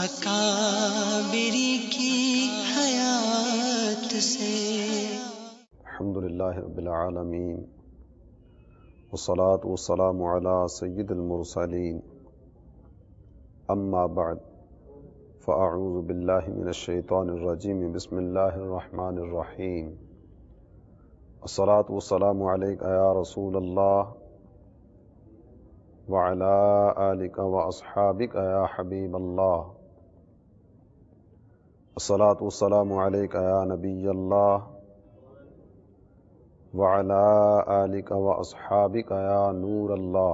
اکابری کی حیات سے۔ الحمدللہ رب العالمین والصلاة والسلام علی سید المرسلین، اما بعد فاعوذ باللہ من الشیطان الرجیم، بسم اللہ الرحمن الرحیم۔ الصلاة والسلام علیک یا رسول اللہ وعلی آلک واصحابک یا حبیب اللہ۔ الصلاة والسلام علیک یا نبی اللہ وعلی آلک واصحابک یا نور اللہ۔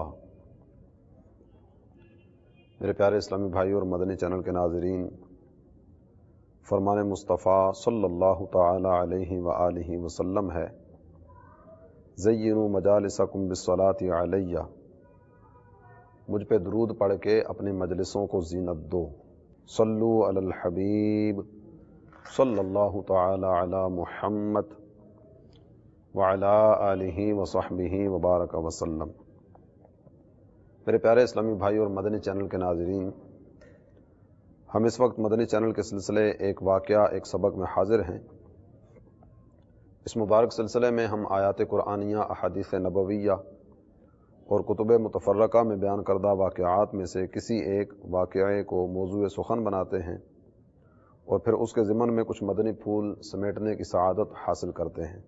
میرے پیارے اسلامی بھائی اور مدنی چینل کے ناظرین، فرمان مصطفیٰ صلی اللہ تعالی علیہ وآلہ وسلم ہے، زینوا مجالسکم بالصلاۃ علیہ، مجھ پہ درود پڑھ کے اپنی مجلسوں کو زینت دو۔ صلو علی الحبیب صلی اللہ تعالی علی محمد وعلی آلہ وصحبہ وبارک وسلم۔ میرے پیارے اسلامی بھائی اور مدنی چینل کے ناظرین، ہم اس وقت مدنی چینل کے سلسلے ایک واقعہ ایک سبق میں حاضر ہیں۔ اس مبارک سلسلے میں ہم آیات قرآنیہ، احادیث نبویہ اور کتب متفرقہ میں بیان کردہ واقعات میں سے کسی ایک واقعے کو موضوع سخن بناتے ہیں اور پھر اس کے ضمن میں کچھ مدنی پھول سمیٹنے کی سعادت حاصل کرتے ہیں۔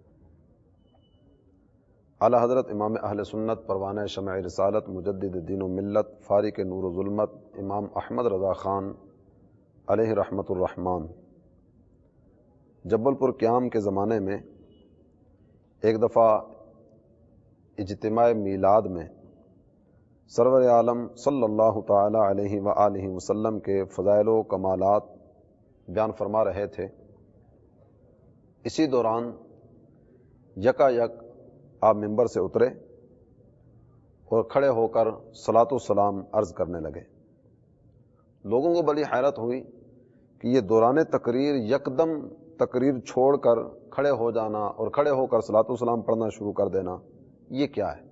اعلی حضرت امام اہل سنت، پروانہ شمع رسالت، مجدد دین و ملت، فارق نور و ظلمت، امام احمد رضا خان علیہ رحمت الرحمن، جبل پور قیام کے زمانے میں ایک دفعہ اجتماع میلاد میں سرور عالم صلی اللہ تعالی علیہ وآلہ وسلم کے فضائل و کمالات بیان فرما رہے تھے۔ اسی دوران یکا یک آپ ممبر سے اترے اور کھڑے ہو کر صلاۃ و سلام عرض کرنے لگے۔ لوگوں کو بڑی حیرت ہوئی کہ یہ دوران تقریر یکدم تقریر چھوڑ کر کھڑے ہو جانا اور کھڑے ہو کر صلاۃ و سلام پڑھنا شروع کر دینا، یہ کیا ہے؟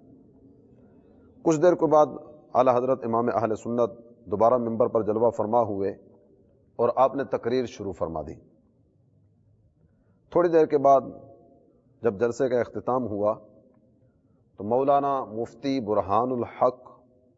کچھ دیر کے بعد اعلی حضرت امام اہل سنت دوبارہ ممبر پر جلوہ فرما ہوئے اور آپ نے تقریر شروع فرما دی۔ تھوڑی دیر کے بعد جب جلسے کا اختتام ہوا تو مولانا مفتی برہان الحق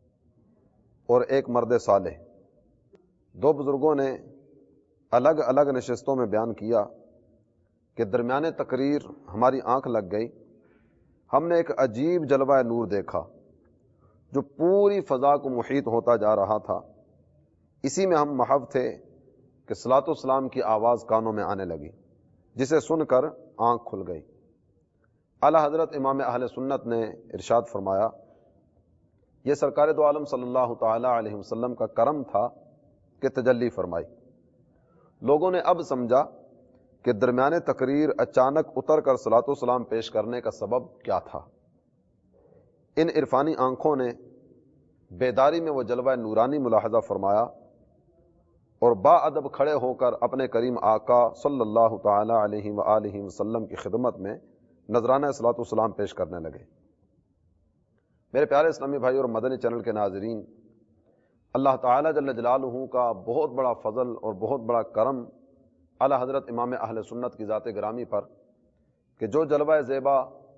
اور ایک مرد صالح، دو بزرگوں نے الگ الگ نشستوں میں بیان کیا کہ درمیان تقریر ہماری آنکھ لگ گئی، ہم نے ایک عجیب جلوہ نور دیکھا جو پوری فضا کو محیط ہوتا جا رہا تھا۔ اسی میں ہم محو تھے کہ صلاۃ و سلام کی آواز کانوں میں آنے لگی، جسے سن کر آنکھ کھل گئی۔ اعلی حضرت امام اہل سنت نے ارشاد فرمایا، یہ سرکار دو عالم صلی اللہ تعالی علیہ وسلم کا کرم تھا کہ تجلی فرمائی۔ لوگوں نے اب سمجھا کہ درمیان تقریر اچانک اتر کر صلاۃ و سلام پیش کرنے کا سبب کیا تھا۔ ان عرفانی آنکھوں نے بیداری میں وہ جلوہ نورانی ملاحظہ فرمایا اور با ادب کھڑے ہو کر اپنے کریم آقا صلی اللہ تعالی علیہ وآلہ وسلم کی خدمت میں نذرانہ صلاۃ و سلام پیش کرنے لگے۔ میرے پیارے اسلامی بھائی اور مدنی چینل کے ناظرین، اللہ تعالی جل جلالہ کا بہت بڑا فضل اور بہت بڑا کرم اعلی حضرت امام اہل سنت کی ذات گرامی پر کہ جو جلوہ زیبا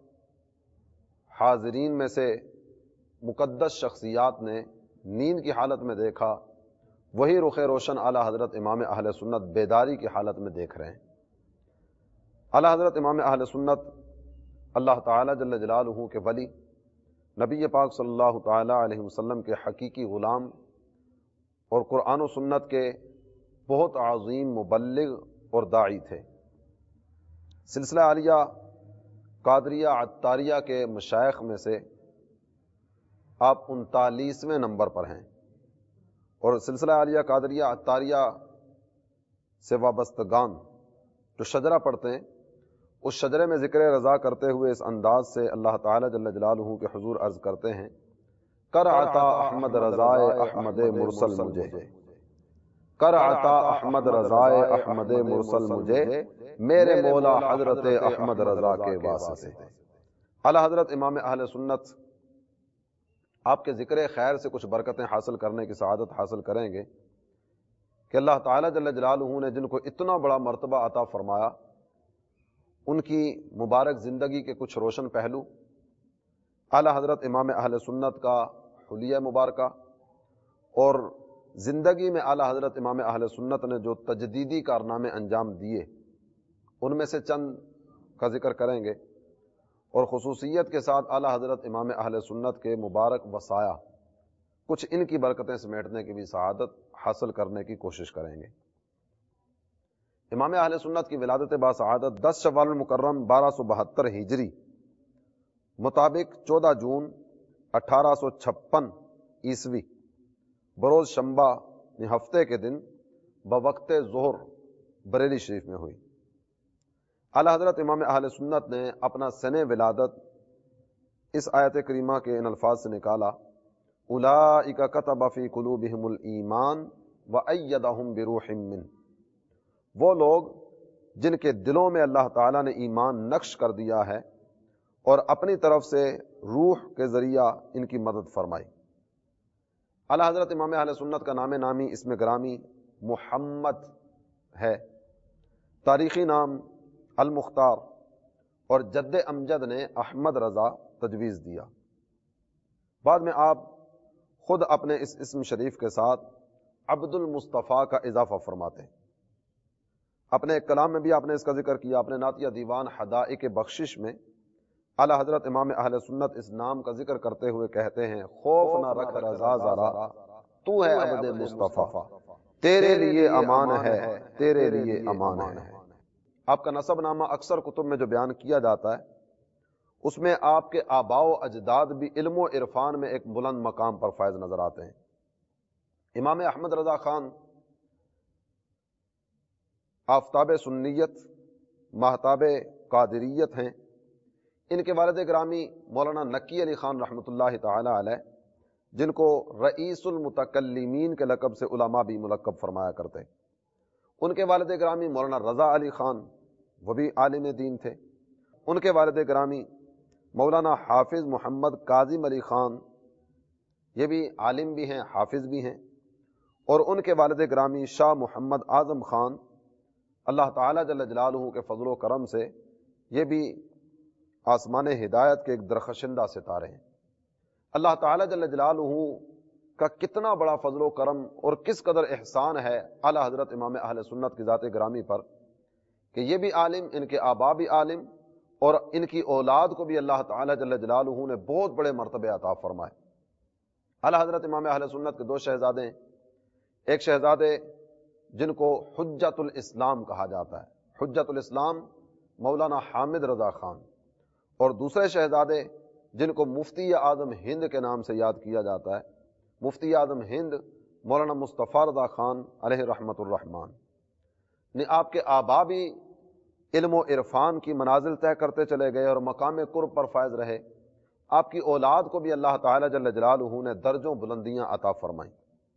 حاضرین میں سے مقدس شخصیات نے نیند کی حالت میں دیکھا، وہی رخ روشن اعلی حضرت امام اہل سنت بیداری کی حالت میں دیکھ رہے ہیں۔ اعلی حضرت امام اہل سنت اللہ تعالی جل جلالہ کے ولی، نبی پاک صلی اللہ تعالی علیہ وسلم کے حقیقی غلام اور قرآن و سنت کے بہت عظیم مبلغ اور داعی تھے۔ سلسلہ عالیہ قادریہ عطاریہ کے مشائخ میں سے آپ 39ویں نمبر پر ہیں، اور سلسلہ عالیہ قادریہ عطاریہ سے وابستگان جو شجرہ پڑھتے ہیں، اس شجرے میں ذکر رضا کرتے ہوئے اس انداز سے اللہ تعالی جل جلالہ کے حضور عرض کرتے ہیں، کر عطا احمد رضائے احمد مرسل مجھے، کر عطا احمد رضائے احمد مرسل مجھے، میرے مولا حضرت احمد رضا کے واسطے۔ اعلی حضرت امام اہل سنت آپ کے ذکر خیر سے کچھ برکتیں حاصل کرنے کی سعادت حاصل کریں گے کہ اللہ تعالیٰ جل جلالہ نے جن کو اتنا بڑا مرتبہ عطا فرمایا، ان کی مبارک زندگی کے کچھ روشن پہلو، اعلیٰ حضرت امام اہل سنت کا حلیہ مبارکہ، اور زندگی میں اعلیٰ حضرت امام اہل سنت نے جو تجدیدی کارنامے انجام دیے، ان میں سے چند کا ذکر کریں گے، اور خصوصیت کے ساتھ اعلیٰ حضرت امام اہل سنت کے مبارک وصایا، کچھ ان کی برکتیں سمیٹنے کی بھی سعادت حاصل کرنے کی کوشش کریں گے۔ امام اہل سنت کی ولادت باسعادت 10 شوال المکرم 1272 ہجری مطابق 14 جون 1856 عیسوی بروز شنبہ ہفتے کے دن بوقت ظہر بریلی شریف میں ہوئی۔ اعلیٰ حضرت امام اہل سنت نے اپنا سن ولادت اس آیت کریمہ کے ان الفاظ سے نکالا، اولئک کتب فی قلوبہم الایمان وایدہم بروح منہ، وہ لوگ جن کے دلوں میں اللہ تعالیٰ نے ایمان نقش کر دیا ہے اور اپنی طرف سے روح کے ذریعہ ان کی مدد فرمائی۔ اعلیٰ حضرت امام اہل سنت کا نام نامی اسم گرامی محمد ہے، تاریخی نام المختار، اور جد امجد نے احمد رضا تجویز دیا۔ بعد میں آپ خود اپنے اس اسم شریف کے ساتھ عبد المصطفیٰ کا اضافہ فرماتے ہیں۔ اپنے ایک کلام میں بھی آپ نے اس کا ذکر کیا، اپنے نعتیہ دیوان حدائق بخشش میں اعلیٰ حضرت امام اہل سنت اس نام کا ذکر کرتے ہوئے کہتے ہیں، خوف نہ رکھ رضا ذرا، تو ہے عبد مصطفیٰ، تیرے لیے امان ہے، تیرے لیے امان ہے۔ آپ کا نسب نامہ اکثر کتب میں جو بیان کیا جاتا ہے، اس میں آپ کے آباء و اجداد بھی علم و عرفان میں ایک بلند مقام پر فائز نظر آتے ہیں۔ امام احمد رضا خان آفتاب سنیت، ماہتاب قادریت ہیں۔ ان کے والد گرامی مولانا نکی علی خان رحمۃ اللہ تعالی علیہ، جن کو رئیس المتکلمین کے لقب سے علماء بھی ملقب فرمایا کرتے، ان کے والد گرامی مولانا رضا علی خان، وہ بھی عالم دین تھے۔ ان کے والد گرامی مولانا حافظ محمد کاظم علی خان، یہ بھی عالم بھی ہیں، حافظ بھی ہیں۔ اور ان کے والد گرامی شاہ محمد اعظم خان، اللہ تعالیٰ جل جلالہ کے فضل و کرم سے یہ بھی آسمان ہدایت کے ایک درخشندہ ستارے ہیں۔ اللہ تعالیٰ جل جلالہ کا کتنا بڑا فضل و کرم اور کس قدر احسان ہے اعلیٰ حضرت امام اہل سنت کی ذات گرامی پر، کہ یہ بھی عالم، ان کے آبا بھی عالم، اور ان کی اولاد کو بھی اللہ تعالیٰ جل جلالہ نے بہت بڑے مرتبے عطا فرمائے۔ اعلیٰ حضرت امام اہل سنت کے 2 شہزادے ہیں، ایک شہزادے جن کو حجت الاسلام کہا جاتا ہے، حجت الاسلام مولانا حامد رضا خان، اور دوسرے شہزادے جن کو مفتی اعظم ہند کے نام سے یاد کیا جاتا ہے، مفتی اعظم ہند مولانا مصطفیٰ رضا خان علیہ رحمت الرحمان نے آپ کے آبا بھی علم و عرفان کی منازل طے کرتے چلے گئے اور مقام قرب پر فائز رہے۔ آپ کی اولاد کو بھی اللہ تعالیٰ جل جلالہ نے درجوں بلندیاں عطا فرمائیں۔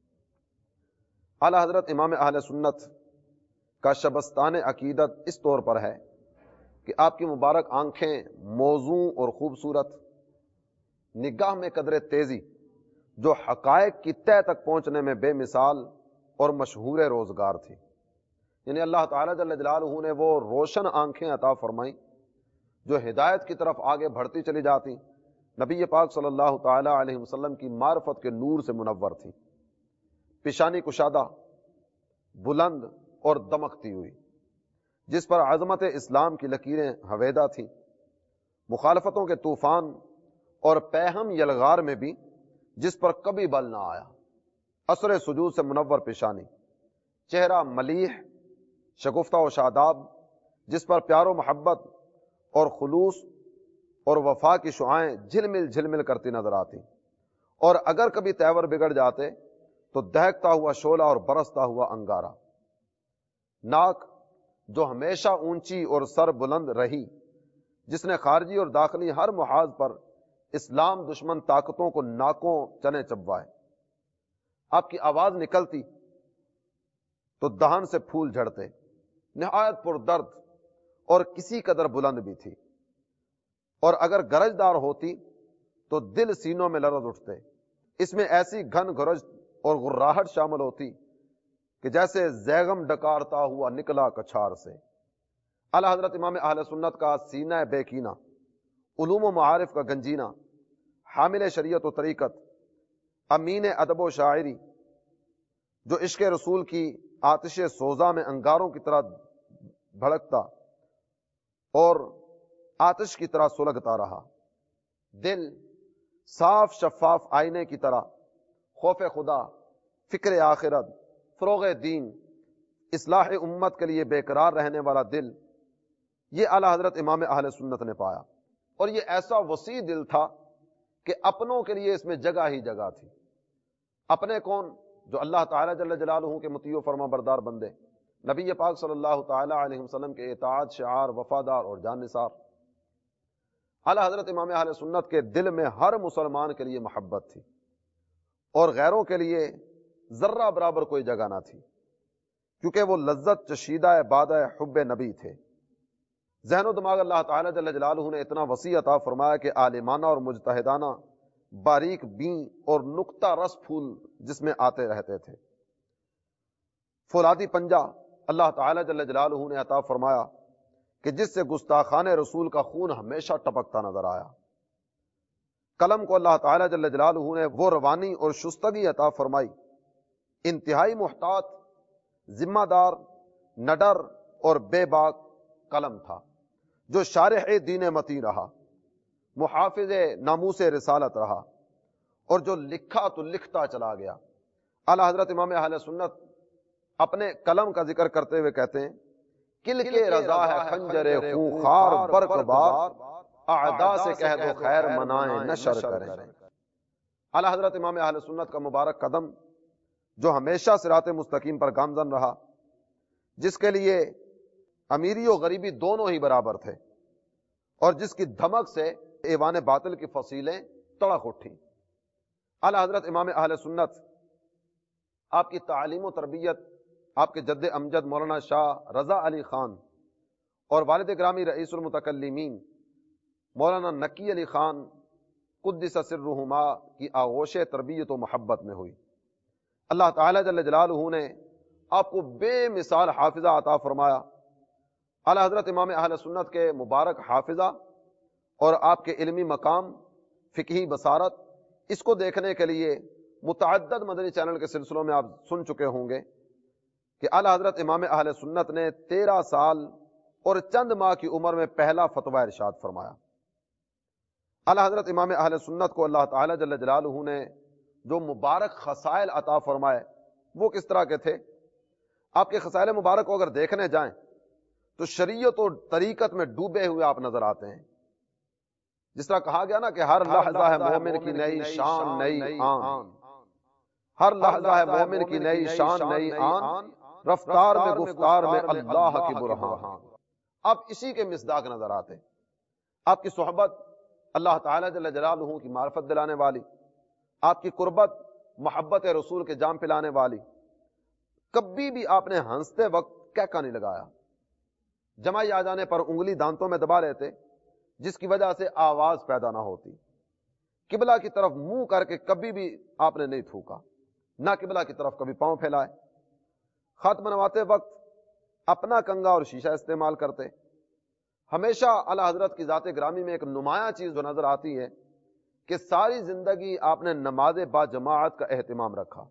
اعلیٰ حضرت امام اہل سنت کا شبستان عقیدت اس طور پر ہے کہ آپ کی مبارک آنکھیں موزوں اور خوبصورت، نگاہ میں قدر تیزی، جو حقائق کی تہ تک پہنچنے میں بے مثال اور مشہور روزگار تھی۔ یعنی اللہ تعالیٰ جل جلالہ نے وہ روشن آنکھیں عطا فرمائیں جو ہدایت کی طرف آگے بڑھتی چلی جاتی، نبی پاک صلی اللہ تعالیٰ علیہ وسلم کی معرفت کے نور سے منور تھی، پیشانی کشادہ، بلند اور دمکتی ہوئی، جس پر عظمت اسلام کی لکیریں حویدہ تھیں، مخالفتوں کے طوفان اور پیہم یلغار میں بھی جس پر کبھی بل نہ آیا، اثر سجود سے منور پیشانی، چہرہ ملیح، شگفتہ و شاداب، جس پر پیار و محبت اور خلوص اور وفا کی شعائیں جھلمل جھلمل کرتی نظر آتی، اور اگر کبھی تیور بگڑ جاتے تو دہکتا ہوا شعلہ اور برستا ہوا انگارہ، ناک جو ہمیشہ اونچی اور سر بلند رہی، جس نے خارجی اور داخلی ہر محاذ پر اسلام دشمن طاقتوں کو ناکوں چنے چبوائے۔ آپ کی آواز نکلتی تو دہن سے پھول جھڑتے، نہایت پر درد اور کسی قدر بلند بھی تھی، اور اگر گرجدار ہوتی تو دل سینوں میں لرز اٹھتے۔ اس میں ایسی گھن گرج اور غراہٹ شامل ہوتی کہ جیسے زیغم ڈکارتا ہوا نکلا کچھار سے۔ اعلیٰ حضرت امام اہل سنت کا سینہ بے کینہ، علوم و معارف کا گنجینہ، حامل شریعت و طریقت، امین ادب و شاعری، جو عشق رسول کی آتش سوزاں میں انگاروں کی طرح بھڑکتا اور آتش کی طرح سلگتا رہا، دل صاف شفاف آئینے کی طرح، خوف خدا، فکر آخرت، فروغ دین، اصلاح امت کے لیے بے قرار رہنے والا دل، یہ اعلیٰ حضرت امام اہل سنت نے پایا۔ اور یہ ایسا وسیع دل تھا کہ اپنوں کے لیے اس میں جگہ ہی جگہ تھی۔ اپنے کون؟ جو اللہ تعالیٰ جل جلالہ کے مطیع و فرما بردار بندے، نبی پاک صلی اللہ تعالیٰ علیہ وسلم کے اطاعت شعار، وفادار اور جان نثار۔ اعلیٰ حضرت امام اہل سنت کے دل میں ہر مسلمان کے لیے محبت تھی اور غیروں کے لیے ذرہ برابر کوئی جگہ نہ تھی، کیونکہ وہ لذت چشیدہ بادہ حب نبی تھے۔ ذہن و دماغ اللہ تعالیٰ جل جلالہ نے اتنا وسیع عطا فرمایا کہ عالمانہ اور مجتہدانہ باریک بین اور نقطہ رس پھول جس میں آتے رہتے تھے۔ فولادی پنجہ اللہ تعالیٰ جل جلالہ نے عطا فرمایا کہ جس سے گستاخان رسول کا خون ہمیشہ ٹپکتا نظر آیا۔ قلم کو اللہ تعالیٰ جل جلالہ نے وہ روانی اور شستگی عطا فرمائی، انتہائی محتاط، ذمہ دار، نڈر اور بے باک قلم تھا، جو شارح دین متی رہا، محافظ ناموس رسالت رہا، اور جو لکھا تو لکھتا چلا گیا۔ اعلیٰ حضرت امام اہل سنت اپنے قلم کا ذکر کرتے ہوئے کہتے ہیں، کل کے رضا ہے خنجر خونخوار برق بار، اعداء سے کہہ دو خیر منائیں نشر کریں۔ اعلیٰ حضرت امام اہل سنت کا مبارک قدم جو ہمیشہ صراط مستقیم پر گامزن رہا، جس کے لیے امیری و غریبی دونوں ہی برابر تھے، اور جس کی دھمک سے ایوان باطل کی فصیلیں تڑک اٹھی۔ اعلیٰ حضرت امام اہل سنت، آپ کی تعلیم و تربیت آپ کے جد امجد مولانا شاہ رضا علی خان اور والد گرامی رئیس المتکلمین مولانا نقی علی خان قدس سرہما کی آغوش تربیت و محبت میں ہوئی۔ اللہ تعالیٰ جل جلالہ نے آپ کو بے مثال حافظہ عطا فرمایا۔ اعلیٰ حضرت امام اہل سنت کے مبارک حافظہ اور آپ کے علمی مقام، فقہی بصارت، اس کو دیکھنے کے لیے متعدد مدنی چینل کے سلسلوں میں آپ سن چکے ہوں گے کہ اعلیٰ حضرت امام اہل سنت نے 13 سال اور چند ماہ کی عمر میں پہلا فتویٰ ارشاد فرمایا۔ اعلیٰ حضرت امام اہل سنت کو اللہ تعالیٰ جل جلالہ نے جو مبارک خصائل عطا فرمائے وہ کس طرح کے تھے؟ آپ کے خصائل مبارک کو اگر دیکھنے جائیں تو شریعت و طریقت میں ڈوبے ہوئے آپ نظر آتے ہیں۔ جس طرح کہا گیا نا کہ ہر لحظہ ہے مومن کی نئی شان نئی آن، ہر لحظہ ہے مومن کی نئی شان نئی آن، رفتار میں گفتار میں اللہ کی برہان۔ آپ اسی کے مصداق نظر آتے۔ آپ کی صحبت اللہ تعالیٰ جل جلالہ کی معرفت دلانے والی، آپ کی قربت محبت رسول کے جام پلانے والی۔ کبھی بھی آپ نے ہنستے وقت کہکا نہیں لگایا، جمائی آ جانے پر انگلی دانتوں میں دبا لیتے جس کی وجہ سے آواز پیدا نہ ہوتی۔ قبلہ کی طرف منہ کر کے کبھی بھی آپ نے نہیں تھوکا، نہ قبلہ کی طرف کبھی پاؤں پھیلائے۔ خط بنواتے وقت اپنا کنگا اور شیشہ استعمال کرتے۔ ہمیشہ اعلیٰ حضرت کی ذات گرامی میں ایک نمایاں چیز جو نظر آتی ہے کہ ساری زندگی آپ نے نماز با جماعت کا اہتمام رکھا۔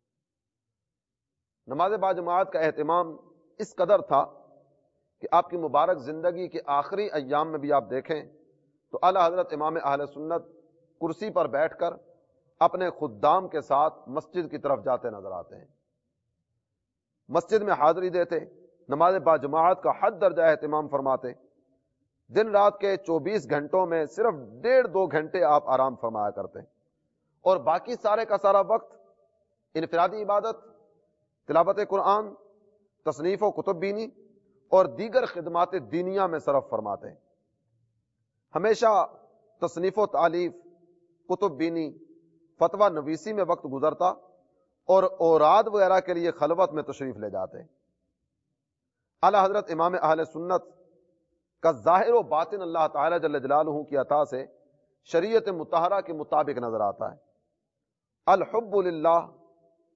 نماز با جماعت کا اہتمام اس قدر تھا کہ آپ کی مبارک زندگی کے آخری ایام میں بھی آپ دیکھیں تو اعلیٰ حضرت امام اہل سنت کرسی پر بیٹھ کر اپنے خدام کے ساتھ مسجد کی طرف جاتے نظر آتے ہیں، مسجد میں حاضری دیتے، نماز با جماعت کا حد درجہ اہتمام فرماتے۔ دن رات کے 24 گھنٹوں میں صرف 1.5-2 گھنٹے آپ آرام فرمایا کرتے، اور باقی سارے کا سارا وقت انفرادی عبادت، تلاوت قرآن، تصنیف و کتب بینی اور دیگر خدمات دینیہ میں صرف فرماتے ہیں۔ ہمیشہ تصنیف و تالیف، کتب بینی، فتویٰ نویسی میں وقت گزرتا اور اوراد وغیرہ کے لیے خلوت میں تشریف لے جاتے۔ اعلیٰ حضرت امام اہل سنت کا ظاہر و باطن اللہ تعالی جل جلالہ کی عطا سے شریعت مطہرہ کے مطابق نظر آتا ہے۔ الحب للہ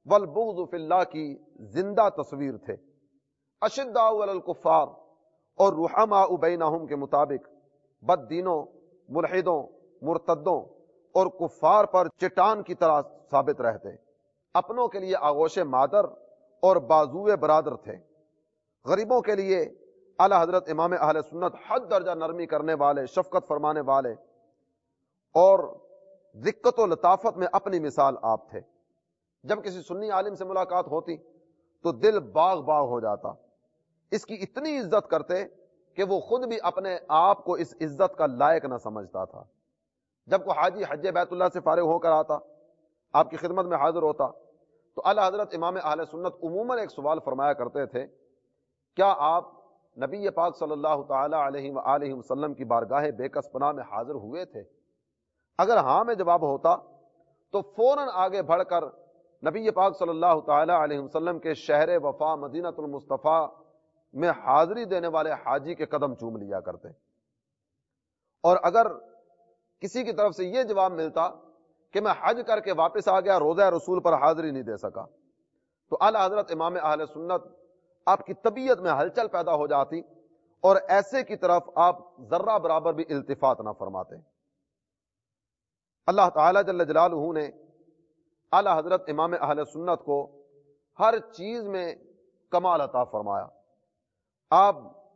والبغض فی اللہ کی زندہ تصویر تھے. اشداء علی الکفار اور رحماء بینہم کے مطابق بد دینوں، ملحدوں، مرتدوں اور کفار پر چٹان کی طرح ثابت رہتے. اپنوں کے لیے آغوش مادر اور بازوئے برادر تھے. غریبوں کے لیے اعلی حضرت امام اہل سنت حد درجہ نرمی کرنے والے، شفقت فرمانے والے اور دقت و لطافت میں اپنی مثال آپ تھے. جب کسی سنی عالم سے ملاقات ہوتی تو دل باغ باغ ہو جاتا. اس کی اتنی عزت کرتے کہ وہ خود بھی اپنے آپ کو اس عزت کا لائق نہ سمجھتا تھا. جب کوئی حاجی حج بیت اللہ سے فارغ ہو کر آتا، آپ کی خدمت میں حاضر ہوتا، تو اعلی حضرت امام اہل سنت عموماً ایک سوال فرمایا کرتے تھے، کیا آپ نبی پاک صلی اللہ تعالی علیہ وآلہ وسلم کی بارگاہ بے کس پناہ میں حاضر ہوئے تھے؟ اگر ہاں میں جواب ہوتا تو فوراً آگے بڑھ کر نبی پاک صلی اللہ تعالی علیہ وسلم کے شہر وفا مدینہ المصطفیٰ میں حاضری دینے والے حاجی کے قدم چوم لیا کرتے. اور اگر کسی کی طرف سے یہ جواب ملتا کہ میں حج کر کے واپس آ گیا، روضہ رسول پر حاضری نہیں دے سکا، تو اعلی حضرت امام اہل سنت آپ کی طبیعت میں ہلچل پیدا ہو جاتی اور ایسے کی طرف آپ ذرہ برابر بھی التفات نہ فرماتے. اللہ تعالی جل جلالہ نے اعلی حضرت امام اہل سنت کو ہر چیز میں کمال عطا فرمایا. آپ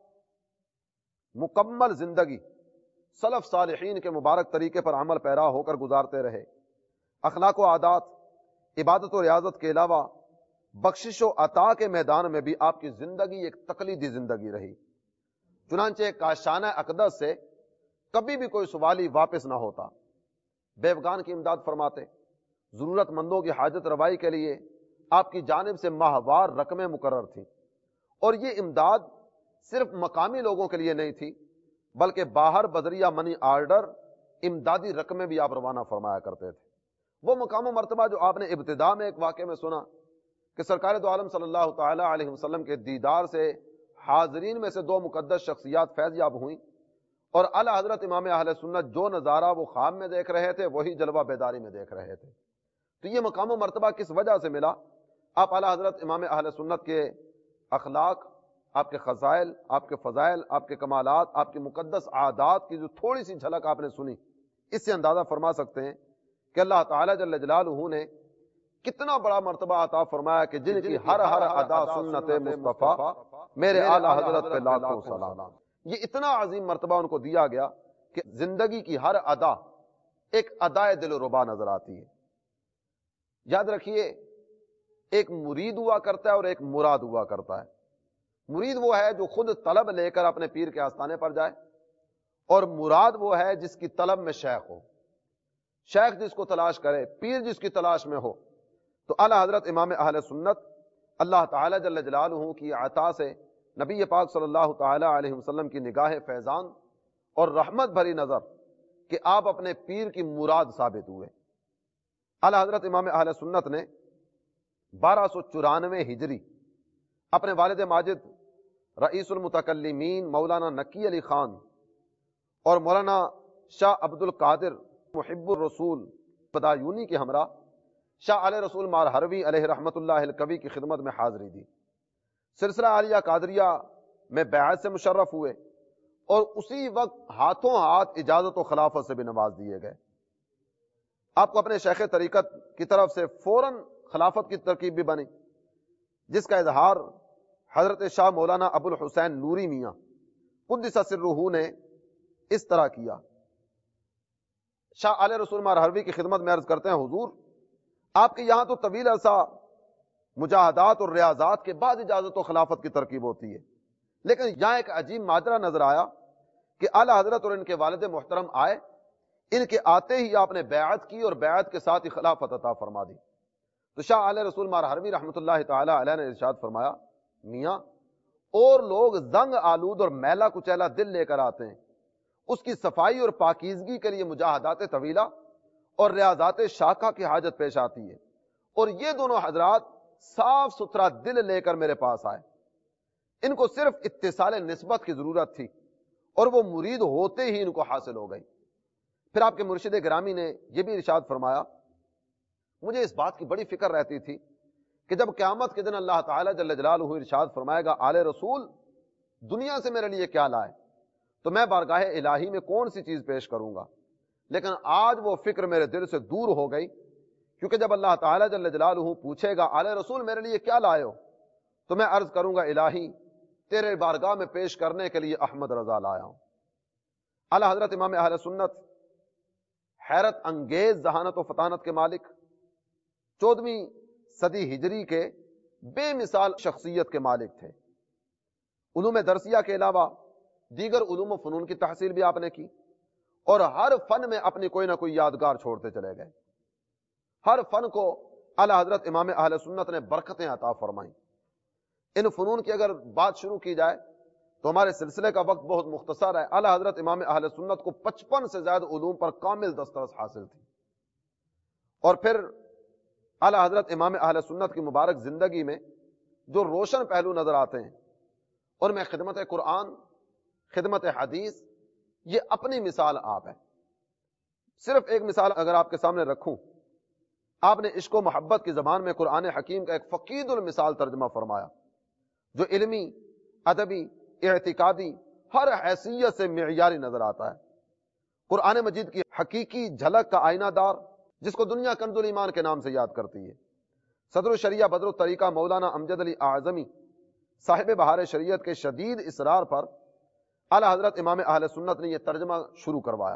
مکمل زندگی سلف صالحین کے مبارک طریقے پر عمل پیرا ہو کر گزارتے رہے. اخلاق و عادات، عبادت و ریاضت کے علاوہ بخشش و عطا کے میدان میں بھی آپ کی زندگی ایک تقلیدی زندگی رہی. چنانچہ کاشانہ اقدس سے کبھی بھی کوئی سوالی واپس نہ ہوتا. بیوگان کی امداد فرماتے، ضرورت مندوں کی حاجت روائی کے لیے آپ کی جانب سے ماہوار رقمیں مقرر تھیں. اور یہ امداد صرف مقامی لوگوں کے لیے نہیں تھی، بلکہ باہر بذریعہ منی آرڈر امدادی رقمیں بھی آپ روانہ فرمایا کرتے تھے. وہ مقام و مرتبہ جو آپ نے ابتدا میں ایک واقعے میں سنا کہ سرکار دو عالم صلی اللہ تعالی علیہ وسلم کے دیدار سے حاضرین میں سے دو مقدس شخصیات فیض یاب ہوئیں، اور اعلی حضرت امام اہل سنت جو نظارہ وہ خواب میں دیکھ رہے تھے وہی جلوہ بیداری میں دیکھ رہے تھے. تو یہ مقام و مرتبہ کس وجہ سے ملا؟ آپ اعلی حضرت امام اہل سنت کے اخلاق، آپ کے خصائل، آپ کے فضائل، آپ کے کمالات، آپ کے مقدس عادات کی جو تھوڑی سی جھلک آپ نے سنی، اس سے اندازہ فرما سکتے ہیں کہ اللہ تعالی جل جلالہ نے کتنا بڑا مرتبہ عطا فرمایا کہ جن کی ہر ہر ادا سنت مصطفیٰ میرے اعلی حضرت پہ لاکھوں سلام. یہ اتنا عظیم مرتبہ ان کو دیا گیا کہ زندگی کی ہر ادا ایک ادائے دل و ربا نظر آتی ہے. یاد رکھیے، ایک مرید ہوا کرتا ہے اور ایک مراد ہوا کرتا ہے. مرید وہ ہے جو خود طلب لے کر اپنے پیر کے آستانے پر جائے، اور مراد وہ ہے جس کی طلب میں شیخ ہو. شیخ جس کو تلاش کرے، پیر جس کی تلاش میں ہو. تو اعلی حضرت امام اہل سنت اللہ تعالی جل جلالہ کی عطا سے نبی پاک صلی اللہ تعالی علیہ وسلم کی نگاہ فیضان اور رحمت بھری نظر کہ آپ اپنے پیر کی مراد ثابت ہوئے. اعلی حضرت امام اہل سنت نے 1294 ہجری اپنے والد ماجد رئیس المتکلمین مولانا نقی علی خان اور مولانا شاہ عبد القادر محب الرسول بدایونی کے ہمراہ شاہ علیہ رسول مار حروی علیہ رحمت اللہ الکوی کی خدمت میں حاضری دی. سلسلہ عالیہ قادریہ میں بیعت سے مشرف ہوئے اور اسی وقت ہاتھوں ہاتھ اجازت و خلافت سے بھی نواز دیے گئے. آپ کو اپنے شیخ طریقت کی طرف سے فوراً خلافت کی ترکیب بھی بنی، جس کا اظہار حضرت شاہ مولانا ابو الحسین نوری میاں قدس سرہ نے اس طرح کیا. شاہ علیہ رسول مار حروی کی خدمت میں عرض کرتے ہیں، حضور آپ کے یہاں تو طویل عرصہ مجاہدات اور ریاضات کے بعد اجازت و خلافت کی ترکیب ہوتی ہے، لیکن یہاں ایک عجیب ماجرا نظر آیا کہ اعلی حضرت اور ان کے والد محترم آئے، ان کے آتے ہی آپ نے بیعت کی اور بیعت کے ساتھ ہی خلافت عطا فرما دی. تو شاہ علیہ رسول مار حروی رحمۃ اللہ تعالی علیہ نے ارشاد فرمایا، میاں اور لوگ زنگ آلود اور میلا کچیلا دل لے کر آتے ہیں، اس کی صفائی اور پاکیزگی کے لیے مجاہدات طویلہ اور ریاضات شاخہ کی حاجت پیش آتی ہے، اور یہ دونوں حضرات صاف ستھرا دل لے کر میرے پاس آئے. ان کو صرف اتصال نسبت کی ضرورت تھی اور وہ مرید ہوتے ہی ان کو حاصل ہو گئی. پھر آپ کے مرشد گرامی نے یہ بھی ارشاد فرمایا، مجھے اس بات کی بڑی فکر رہتی تھی کہ جب قیامت کے دن اللہ تعالیٰ جل جلالہ ارشاد فرمائے گا آل رسول دنیا سے میرے لیے کیا لائے، تو میں بارگاہ الہی میں کون سی چیز پیش کروں گا. لیکن آج وہ فکر میرے دل سے دور ہو گئی، کیونکہ جب اللہ تعالیٰ جل جلالہ پوچھے گا آل رسول میرے لیے کیا لائے ہو، تو میں عرض کروں گا الہی تیرے بارگاہ میں پیش کرنے کے لیے احمد رضا لایا ہوں. اعلی حضرت امام اہل سنت حیرت انگیز ذہانت و فطانت کے مالک، 14ویں صدی ہجری کے بے مثال شخصیت کے مالک تھے. علوم درسیہ کے علاوہ دیگر علوم و فنون کی تحصیل بھی آپ نے کی، اور ہر فن میں اپنی کوئی نہ کوئی یادگار چھوڑتے چلے گئے. ہر فن کو اعلی حضرت امام اہل سنت نے برکتیں عطا فرمائیں. ان فنون کی اگر بات شروع کی جائے تو ہمارے سلسلے کا وقت بہت مختصر ہے. اعلی حضرت امام اہل سنت کو 55 سے زائد علوم پر کامل دسترس حاصل تھی. اور پھر اعلی حضرت امام اہل سنت کی مبارک زندگی میں جو روشن پہلو نظر آتے ہیں ان میں خدمت قرآن، خدمت حدیث، یہ اپنی مثال آپ ہے. صرف ایک مثال اگر آپ کے سامنے رکھوں، آپ نے عشق و محبت کی زبان میں قرآن حکیم کا ایک فقید المثال ترجمہ فرمایا جو علمی، ادبی، اعتقادی ہر حیثیت سے معیاری نظر آتا ہے. قرآن مجید کی حقیقی جھلک کا آئینہ دار جس کو دنیا کنز الایمان کے نام سے یاد کرتی ہے، صدر الشریعہ بدر الطریقہ مولانا امجد علی اعظمی صاحب بہار شریعت کے شدید اصرار پر اعلی حضرت امام اہل سنت نے یہ ترجمہ شروع کروایا.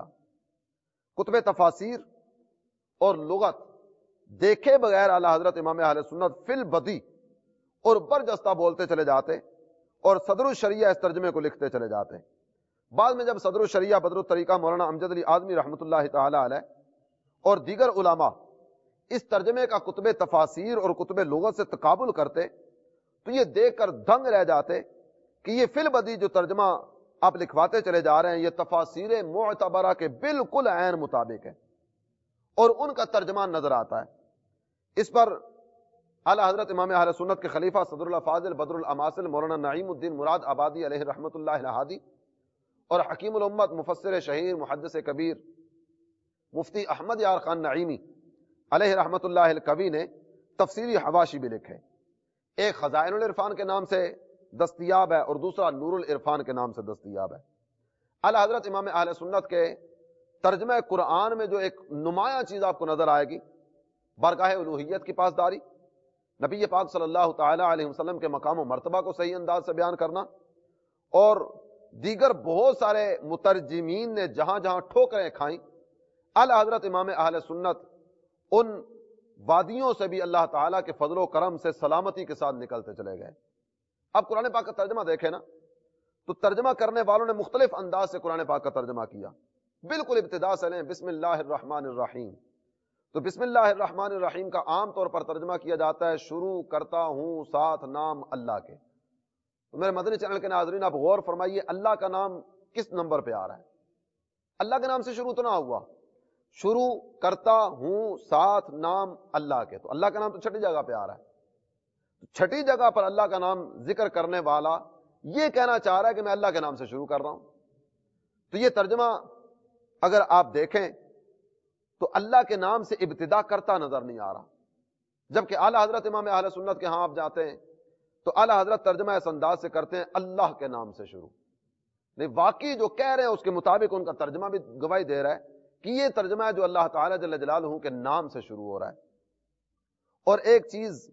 کتب تفاسیر اور لغت دیکھے بغیر اعلی حضرت امام اہل سنت فی البدی اور برجستہ بولتے چلے جاتے اور صدر الشریعہ اس ترجمے کو لکھتے چلے جاتے. بعد میں جب صدر الشریعہ بدر الطریقہ مولانا امجد علی اعظمی رحمۃ اللہ تعالی علیہ اور دیگر علماء اس ترجمے کا کتب تفاسیر اور کتب لغت سے تقابل کرتے تو یہ دیکھ کر دنگ رہ جاتے کہ یہ فی البدی جو ترجمہ آپ لکھواتے چلے جا رہے ہیں یہ تفاسیر معتبرہ کے بالکل عین مطابق ہے اور ان کا ترجمہ نظر آتا ہے. اس پر اعلی حضرت امام اہل سنت کے خلیفہ صدر اللہ فاضل بدر الاماثل مولانا نعیم الدین مراد آبادی علیہ رحمۃ اللہ الہادی اور حکیم الامت مفسر شہیر محدث کبیر مفتی احمد یار خان نعیمی علیہ رحمۃ اللہ الکوی نے تفسیری حواشی بھی لکھے. ایک خزائن العرفان کے نام سے دستیاب ہے اور دوسرا نور العرفان کے نام سے دستیاب ہے. اعلی حضرت امام اہل سنت کے ترجمہ قرآن میں جو ایک نمایاں چیز آپ کو نظر آئے گی، بارگاہ الوہیت کی پاسداری، نبی پاک صلی اللہ تعالی علیہ وسلم کے مقام و مرتبہ کو صحیح انداز سے بیان کرنا، اور دیگر بہت سارے مترجمین نے جہاں جہاں ٹھوکریں کھائیں اعلی حضرت امام اہل سنت ان وادیوں سے بھی اللہ تعالیٰ کے فضل و کرم سے سلامتی کے ساتھ نکلتے چلے گئے. اب قرآن پاک کا ترجمہ دیکھیں نا تو ترجمہ کرنے والوں نے مختلف انداز سے قرآن پاک کا ترجمہ کیا. بالکل ابتدا سے لیں بسم اللہ الرحمن الرحیم، تو بسم اللہ الرحمن الرحیم کا عام طور پر ترجمہ کیا جاتا ہے شروع کرتا ہوں ساتھ نام اللہ کے. تو میرے مدنی چینل کے ناظرین آپ غور فرمائیے اللہ کا نام کس نمبر پہ آ رہا ہے؟ اللہ کے نام سے شروع تو نہ ہوا، شروع کرتا ہوں ساتھ نام اللہ کے، تو اللہ کا نام تو چھٹی جگہ پہ آ رہا ہے. چھٹی جگہ پر اللہ کا نام ذکر کرنے والا یہ کہنا چاہ رہا ہے کہ میں اللہ کے نام سے شروع کر رہا ہوں. تو یہ ترجمہ اگر آپ دیکھیں تو اللہ کے نام سے ابتدا کرتا نظر نہیں آ رہا، جبکہ اعلی حضرت امام اہل سنت کے ہاں آپ جاتے ہیں تو اعلی حضرت ترجمہ اس انداز سے کرتے ہیں اللہ کے نام سے شروع. نہیں، واقعی جو کہہ رہے ہیں اس کے مطابق ان کا ترجمہ بھی گواہی دے رہا ہے کہ یہ ترجمہ ہے جو اللہ تعالیٰ جل جلالہ کے نام سے شروع ہو رہا ہے. اور ایک چیز،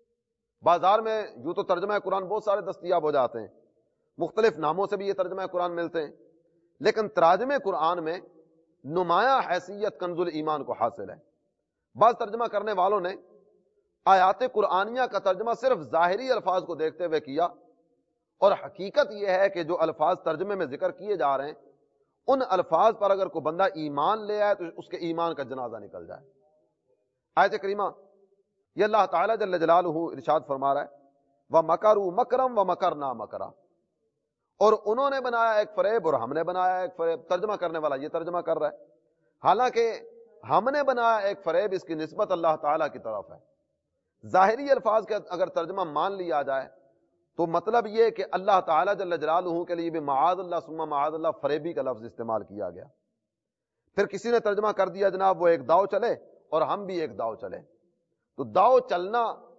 بازار میں یوں تو ترجمہ قرآن بہت سارے دستیاب ہو جاتے ہیں، مختلف ناموں سے بھی یہ ترجمہ قرآن ملتے ہیں، لیکن تراجم قرآن میں نمایاں حیثیت کنز الایمان کو حاصل ہے. بعض ترجمہ کرنے والوں نے آیات قرآنیہ کا ترجمہ صرف ظاہری الفاظ کو دیکھتے ہوئے کیا، اور حقیقت یہ ہے کہ جو الفاظ ترجمے میں ذکر کیے جا رہے ہیں ان الفاظ پر اگر کوئی بندہ ایمان لے آئے تو اس کے ایمان کا جنازہ نکل جائے. آیت کریمہ یہ اللہ تعالیٰ جل جلالہ ارشاد فرما رہا ہے وَمَكَرُوا مَكْرًا وَمَكَرْنَا مَكْرًا، اور انہوں نے بنایا ایک فریب اور ہم نے بنایا ایک فریب. ترجمہ کرنے والا یہ ترجمہ کر رہا ہے، حالانکہ ہم نے بنایا ایک فریب اس کی نسبت اللہ تعالیٰ کی طرف ہے. ظاہری الفاظ کے اگر ترجمہ مان لیا جائے تو مطلب یہ کہ اللہ تعالیٰ جل جلالہ کے لیے بھی معاذ اللہ ثم معاذ اللہ فریبی کا لفظ استعمال کیا گیا. پھر کسی نے ترجمہ کر دیا جناب وہ ایک داؤ چلے اور ہم بھی ایک داؤ چلے. تو داؤ چلنا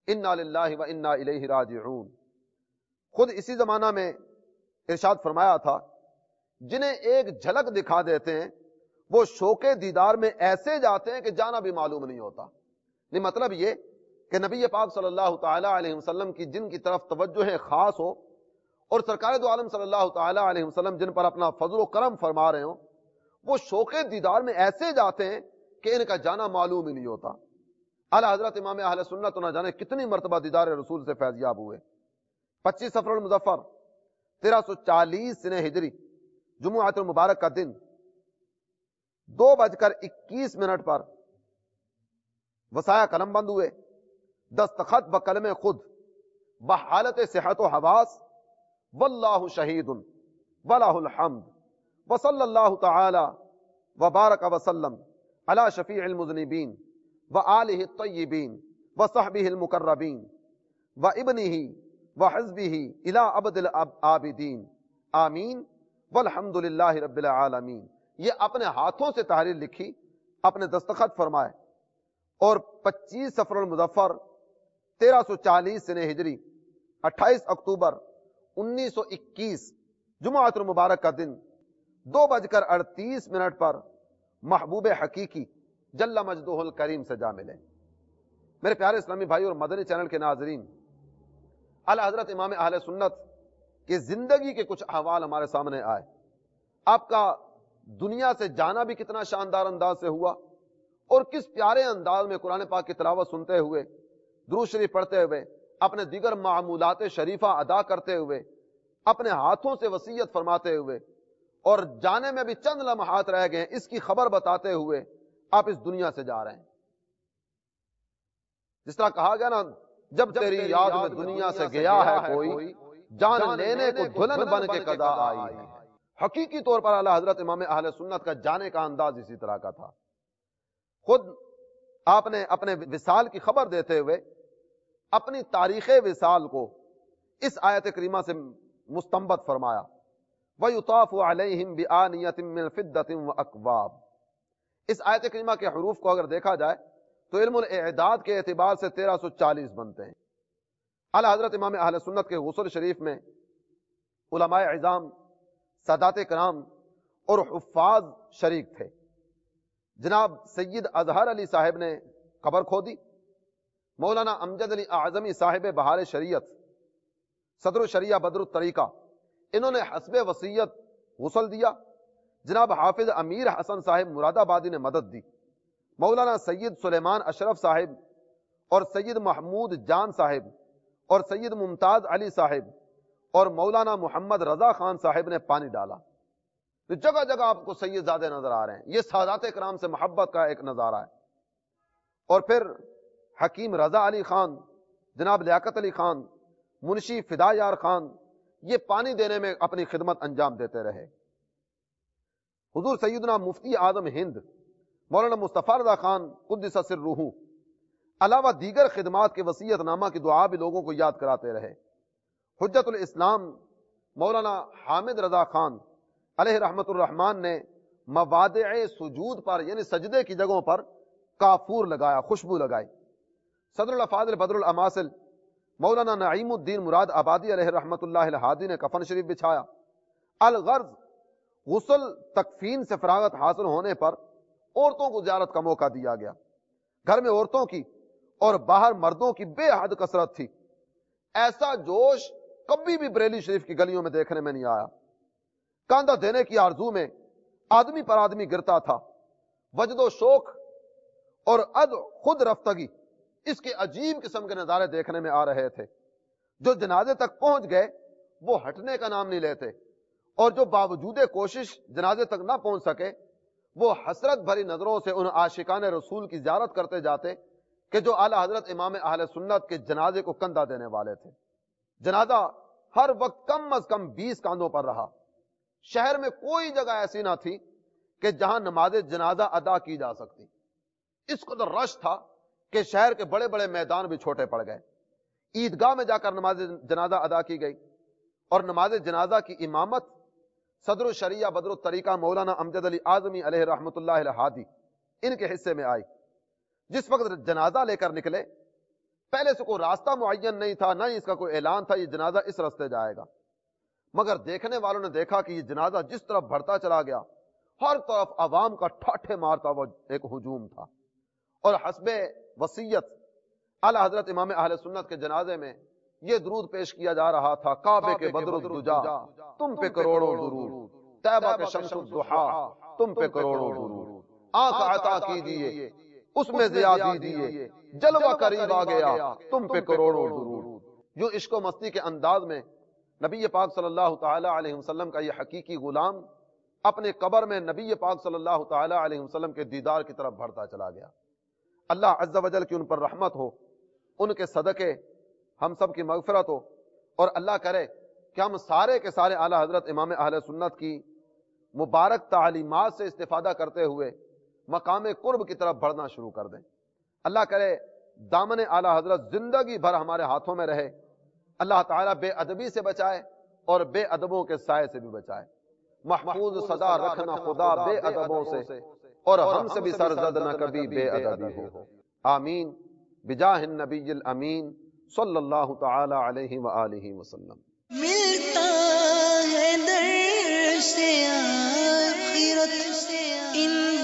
انا للہ و انا الیہ راجعون. خود اسی زمانہ میں ارشاد فرمایا تھا جنہیں ایک جھلک دکھا دیتے ہیں وہ شوق دیدار میں ایسے جاتے ہیں کہ جانا بھی معلوم نہیں ہوتا. نہیں مطلب یہ کہ نبی پاک صلی اللہ تعالی علیہ وسلم کی جن کی طرف توجہ خاص ہو اور سرکار دو عالم صلی اللہ تعالی علیہ وسلم جن پر اپنا فضل و کرم فرما رہے ہوں وہ شوق دیدار میں ایسے جاتے ہیں کہ ان کا جانا معلوم ہی نہیں ہوتا. اعلی حضرت امام اہل سنت نہ جانے کتنی مرتبہ دیدار رسول سے فیضیاب ہوئے. 25 صفر المظفر 1340 سنہ ہجری جمعۃ المبارک کا دن 2:21 پر وسایا قلم بند ہوئے، دستخط بقلم خود بحالت صحت و حواس، واللہ شہید ولہ الحمد، وصلی اللہ تعالی وبارک وسلم علی شفیع المذنبین وآلہ الطیبین وصحبہ المقربین وابنہ وحزبہ الی ابد العابدین آمین والحمد للہ رب العالمین. یہ اپنے ہاتھوں سے تحریر لکھی، اپنے دستخط فرمائے، اور 25 صفر المظفر 1340 سنہ ہجری 28 اکتوبر 1921 جمعۃ المبارک کا دن 2:38 پر محبوب حقیقی جل مجدہ الکریم سے جا ملے. میرے پیارے اسلامی بھائی اور مدنی چینل کے ناظرین، اعلی حضرت امام اہل سنت کی زندگی کے کچھ احوال ہمارے سامنے آئے. آپ کا دنیا سے جانا بھی کتنا شاندار انداز سے ہوا اور کس پیارے انداز میں قرآن پاک کی تلاوت سنتے ہوئے، درود شریف پڑھتے ہوئے، اپنے دیگر معمولات شریفہ ادا کرتے ہوئے، اپنے ہاتھوں سے وصیت فرماتے ہوئے، اور جانے میں بھی چند لمحات رہ گئے اس کی خبر بتاتے ہوئے آپ اس دنیا سے جا رہے ہیں. جس طرح کہا گیا نا، جب تیری یاد میں دنیا سے گیا ہے کوئی، جان لینے کو دلہن بن کے قضا آئی ہے. حقیقی طور پر اعلی حضرت امام اہل سنت کا جانے کا انداز اسی طرح کا تھا. خود آپ نے اپنے وصال کی خبر دیتے ہوئے اپنی تاریخ وصال کو اس آیت کریمہ سے مستنبط فرمایا، وَيُطَافُ عَلَيْهِمْ بِآنِيَةٍ مِّن فِضَّةٍ وَأَكْوَابٍ. اس آیت کریمہ کے حروف کو اگر دیکھا جائے تو علم الاعداد کے اعتبار سے 1340 بنتے ہیں. اعلی حضرت امام اہل سنت کے غسل شریف میں علماء عظام، سادات کرام اور حفاظ شریک تھے. جناب سید اظہر علی صاحب نے قبر کھودی، مولانا امجد علی اعظمی صاحب بہار شریعت، صدر الشریعہ بدر الطریقہ، انہوں نے حسب وصیت غسل دیا. جناب حافظ امیر حسن صاحب مراد آبادی نے مدد دی. مولانا سید سلیمان اشرف صاحب اور سید محمود جان صاحب اور سید ممتاز علی صاحب اور مولانا محمد رضا خان صاحب نے پانی ڈالا. تو جگہ جگہ آپ کو سید زادے نظر آ رہے ہیں. یہ سادات کرام سے محبت کا ایک نظارہ ہے. اور پھر حکیم رضا علی خان، جناب لیاقت علی خان، منشی فدا یار خان، یہ پانی دینے میں اپنی خدمت انجام دیتے رہے. حضور سیدنا مفتی اعظم ہند مولانا مصطفیٰ رضا خان قدس سرہ علاوہ دیگر خدمات کے وصیت نامہ کی دعا بھی لوگوں کو یاد کراتے رہے. حجت الاسلام مولانا حامد رضا خان علیہ رحمت الرحمن نے مواضع سجود پر یعنی سجدے کی جگہوں پر کافور لگایا، خوشبو لگائی. صدر الافاضل بدر الاماثل مولانا نعیم الدین مراد آبادی علیہ رحمت اللہ الہادی نے کفن شریف بچھایا. الغرض غسل تکفین سے فراغت حاصل ہونے پر عورتوں کو زیارت کا موقع دیا گیا. گھر میں عورتوں کی اور باہر مردوں کی بے حد کثرت تھی. ایسا جوش کبھی بھی بریلی شریف کی گلیوں میں دیکھنے میں نہیں آیا. کاندھا دینے کی آرزو میں آدمی پر آدمی گرتا تھا. وجد و شوق اور خود رفتگی، اس کے عجیب قسم کے نظارے دیکھنے میں آ رہے تھے. جو جنازے تک پہنچ گئے وہ ہٹنے کا نام نہیں لیتے، اور جو باوجود کوشش جنازے تک نہ پہنچ سکے وہ حسرت بھری نظروں سے ان عاشقان رسول کی زیارت کرتے جاتے کہ جو اعلی حضرت امام اہل سنت کے جنازے کو کندھا دینے والے تھے. جنازہ ہر وقت کم از کم 20 کاندھوں پر رہا. شہر میں کوئی جگہ ایسی نہ تھی کہ جہاں نماز جنازہ ادا کی جا سکتی. اس قدر رش تھا کہ شہر کے بڑے بڑے میدان بھی چھوٹے پڑ گئے. عیدگاہ میں جا کر نماز جنازہ ادا کی گئی اور نماز جنازہ کی امامت صدر الشریعہ بدر الطریقہ مولانا امجد علی اعظمی علیہ رحمت اللہ الہادی ان کے حصے میں آئی. جس وقت جنازہ لے کر نکلے پہلے سے کوئی راستہ معین نہیں تھا، نہ ہی اس کا کوئی اعلان تھا یہ جنازہ اس راستے جائے گا، مگر دیکھنے والوں نے دیکھا کہ یہ جنازہ جس طرف بڑھتا چلا گیا، ہر طرف عوام کا ٹھاٹھے مارتا ہوا ایک ہجوم تھا، اور حسب وصیت اعلی حضرت امام اہل سنت کے جنازے میں یہ درود پیش کیا جا رہا تھا: کعبے کے بدر الدجا تم پہ کروڑوں درود، طیبہ کے شمس الضحا تم پہ کروڑوں درود، آنکھ عطا کیجیے اس میں زیادہ دیجیے، جلوہ قریب آ گیا تم پہ کروڑوں درود۔ جو عشق و مستی کے انداز میں نبی پاک صلی اللہ تعالی علیہ وسلم کا یہ حقیقی غلام اپنے قبر میں نبی پاک صلی اللہ تعالی علیہ وسلم کے دیدار کی طرف بڑھتا چلا گیا۔ اللہ عز و جل کی ان پر رحمت ہو، ان کے صدقے ہم سب کی مغفرت ہو، اور اللہ کرے کہ ہم سارے کے سارے اعلی حضرت امام اہل سنت کی مبارک تعلیمات سے استفادہ کرتے ہوئے مقام قرب کی طرف بڑھنا شروع کر دیں۔ اللہ کرے دامن اعلی حضرت زندگی بھر ہمارے ہاتھوں میں رہے، اللہ تعالیٰ بے ادبی سے بچائے اور بے ادبوں کے سائے سے بھی بچائے، محفوظ صدا رکھنا خدا بے ادبوں سے، اور ہم سے بھی سرزد نہ کبھی بے ادبی ہو، آمین بجاہ النبی الامین صلی اللہ تعالی علیہ وآلہ وسلم۔ ملتا ہے در سے آخرت ان